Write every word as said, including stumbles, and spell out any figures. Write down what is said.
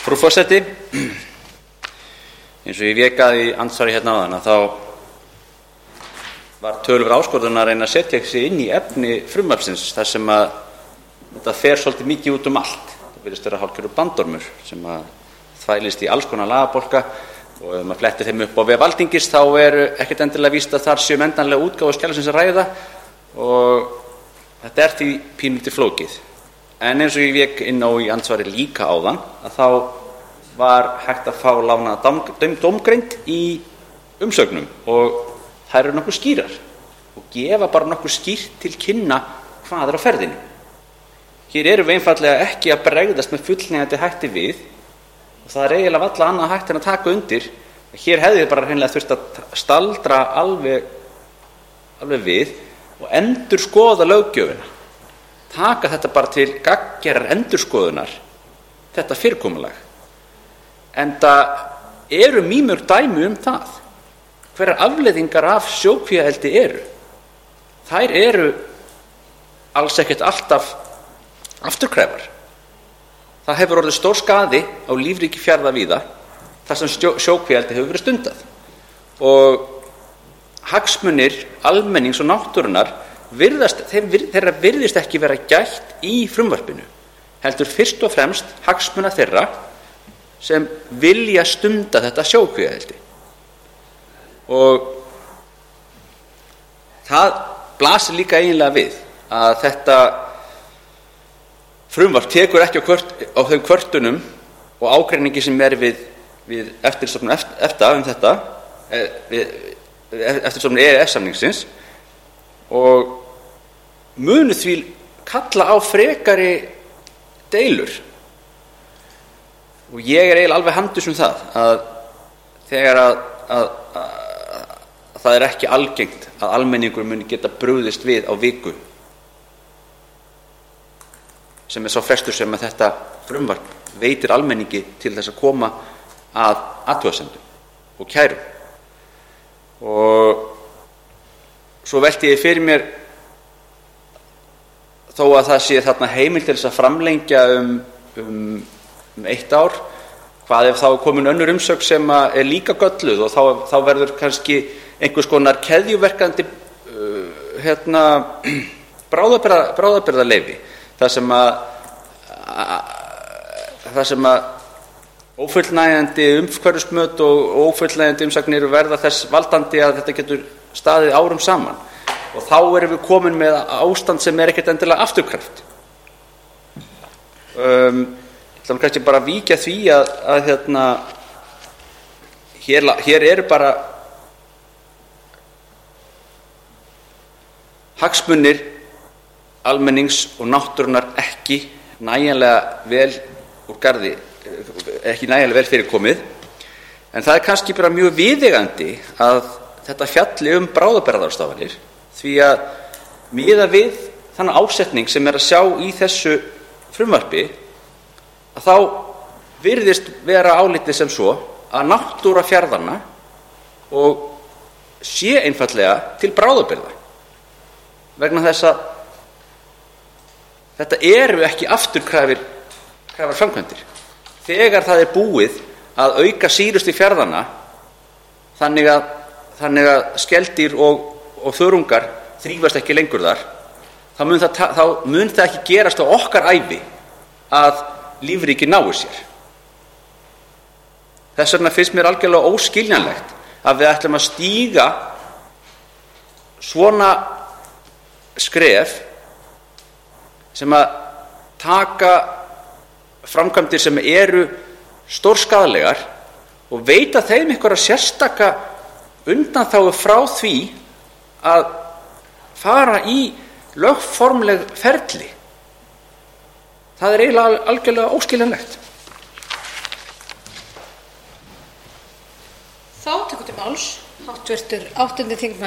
Frú forseti, eins og ég vék að í andsvari hérna áðan að þá var töluverð áskorun að reyna að setja sig inn í efni frumvarpsins þar sem að þetta fer svolítið mikið út um allt. Það virðist vera hálfgerður bandormur sem að þvælist í alls konar lagabálka og ef maður flettir þeim upp á vef Alþingis þá er ekkert endilega víst að þar séu um endanlega útgáfu skjalasins að ræða og þetta er því pínlítið flókið. En eins og ég vék inn á í andsvari líka áðan að þá var hægt að fá lánaða dómgreind í umsögnum og þær eru nokkuð skýrar og gefa bara nokkuð skýrt til kynna hvað er á ferðinni. Hér erum við einfaldlega ekki að bregðast með fullnægjandi hætti við og það er eiginlega varla annað hægt en að taka undir. Hér hefði við bara hreinlega þurft að staldra alveg, alveg við og endurskoða löggjöfina. Taka þetta bara til gagngerrar endurskoðunar, þetta fyrirkomulag. Enda eru mýmörg dæmi um það hverjar afleiðingar af sjókvíaeldi eru. Þær eru alls ekkert alltaf afturkræfar. Það hefur orðið stór skaði á lífríki fjarða víða þar sem sjókvíaeldi hefur verið stundað. Og hagsmunir almennings og náttúrunnar virðast, þeirra virðist ekki vera gætt í frumvarpinu. Heldur fyrst og fremst hagsmuna þeirra sem vilja stunda þetta sjókvíaeldi. Og það blasir líka eiginlega við að þetta frumvarp tekur ekki á, kvört, á þeim kvörtunum og ágreiningi sem er við, við eftirstofnun EFTA um þetta, við eftirstofnun E E S-samningsins og munu því kalla á frekari deilur. Og ég er eiginlega alveg handviss um það að þegar að, að, að, að það er ekki algengt að almenningur muni geta brugðist við á viku sem er sá frestur sem að þetta frumvarp veitir almenningi til þess að koma að athugasemdum og kærum. Og svo velti ég fyrir mér þó að það sé þarna heimild til þess að framlengja um, um, um eitt ár, hvað ef þá er komin önnur umsögn sem er líka gölluð og þá, þá verður kannski einhvers konar keðjuverkandi uh, hérna, bráðabirgða, bráðabirgðaleyfi þar sem að, að þar sem að ófullnægjandi umhverfismat og ófullnægjandi umsagnir verða þess valdandi að þetta getur staðið árum saman. Og þá erum við komin með ástand sem er ekkert endilega afturkræft. Um, ég ætla kannski bara að víkja því að, að hérna, hér, hér eru bara hagsmunir almennings og náttúrunnar ekki nægjanlega vel úr garði, ekki nægjanlega vel fyrir komið. En það er kannski bara mjög viðeigandi að þetta fjalli um bráðabirgðaráðstafanir því að miðað við þannig ásetning sem er að sjá í þessu frumvarpi að þá virðist vera álitið sem svo að náttúra fjarðanna og sé einfaldlega til bráðabirgða vegna þess að þetta eru ekki afturkræfir kræfar framkvæmdir. Þegar það er búið að auka sýrust í fjarðanna þannig að, þannig að skeldýr og og þörungar þrífast ekki lengur þar, þá mun það, þá mun það ekki gerast á okkar ævi að lífríki nái sér. Þess vegna finnst mér algjörlega óskiljanlegt að við ætlum að stíga svona skref sem að taka framkvæmdir sem eru stórskaðlegar og veita þeim einhverja sérstaka undanþágu frá því að fara í lögformleg ferli. Það er eiginlega algjörlega óskiljanlegt. Þá tekur til máls háttvirtur áttundi þingmaður